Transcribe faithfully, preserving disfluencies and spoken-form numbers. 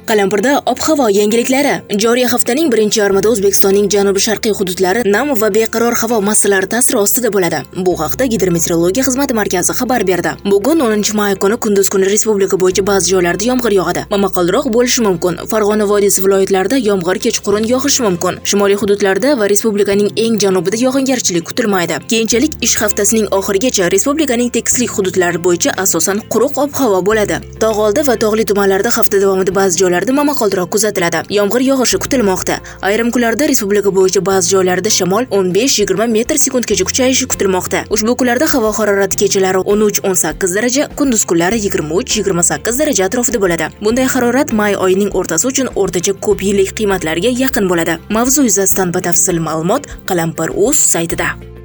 Qalampirda ob-havo yangiliklari. Joriy haftaning birinchi yarmida O'zbekistonning janubi-sharqiy hududlari nam va beqaror havo massalari ta'siri ostida bo'ladi. Bu haqda Gidrometeorologiya xizmati markazi xabar berdi. Bugun o'ninchi may kuni kunduz kuni respublika bo'yicha ba'zi joylarda yomg'ir yog'adi. Momaqaldiroq bo'lishi mumkin. Farg'ona vodiysi viloyatlarida yomg'ir kechqurun yog'ishi mumkin. Shimoliy hududlarda va respublikaning eng janubida yog'ingarchilik kutilmaydi. Keyinchalik ish haftasining oxirigacha respublikaning tekislik hududlari bo'yicha asosan quruq ob-havo bo'ladi. Tog'oldi va tog'li tumanlarda hafta davomida ba'zi joylarda momaqaldiroq kuzatiladi. Yomg'ir yog'ishi kutilmoqda. Ayrim kunlarda respublika bo'yicha ba'zi joylarda shamol o'n besh yigirma metr sekundgacha kuchayishi kutilmoqda. Ushbu kunlarda havo harorati kechalari o'n uch o'n sakkiz daraja, kunduz kunlari yigirma uch yigirma sakkiz daraja atrofida bo'ladi. Bunday harorat may oyining o'rtasi uchun o'rtacha ko'p yillik qiymatlarga yaqin bo'ladi. Mavzu yuzasidan batafsil ma'lumot Qalampir.uz saytida.